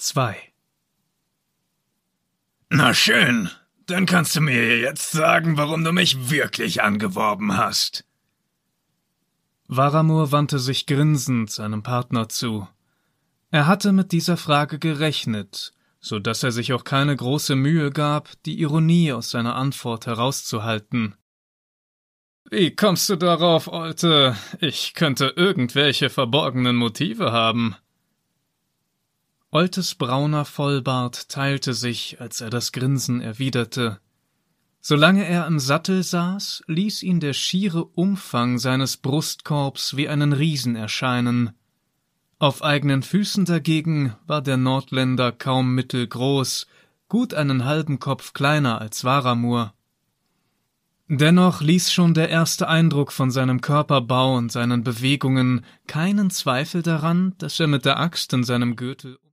2. Na schön, dann kannst du mir jetzt sagen, warum du mich wirklich angeworben hast. Varamur wandte sich grinsend seinem Partner zu. Er hatte mit dieser Frage gerechnet, so dass er sich auch keine große Mühe gab, die Ironie aus seiner Antwort herauszuhalten. »Wie kommst du darauf, Olte? Ich könnte irgendwelche verborgenen Motive haben.« Oltes brauner Vollbart teilte sich, als er das Grinsen erwiderte. Solange er im Sattel saß, ließ ihn der schiere Umfang seines Brustkorbs wie einen Riesen erscheinen. Auf eigenen Füßen dagegen war der Nordländer kaum mittelgroß, gut einen halben Kopf kleiner als Varamur. Dennoch ließ schon der erste Eindruck von seinem Körperbau und seinen Bewegungen keinen Zweifel daran, dass er mit der Axt in seinem Gürtel